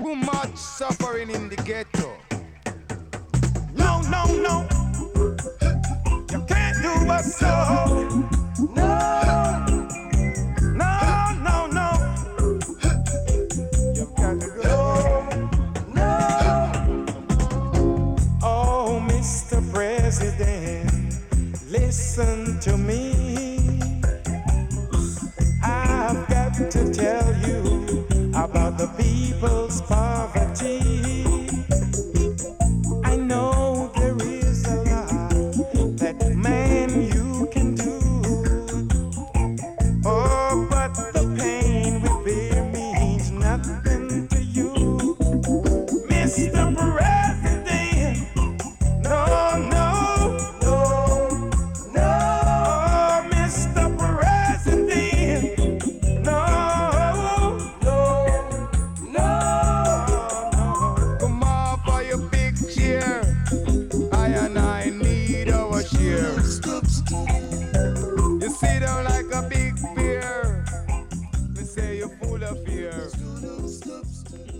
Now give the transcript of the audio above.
Too much suffering in the ghetto. No, no, no. You can't do us so. No, no, no, no. You've got to go. No. Oh, Mr. President, listen to me. I've got to tell you about the people's poverty. I know there is a lot that man you can do. Oh, but the pain we bear means nothing to you, Mr. President. No, no, no, no, Mr. President. No, no, no. Come on for your big cheer. I and I need our share. You sit down like a big bear. They say you're full of fear.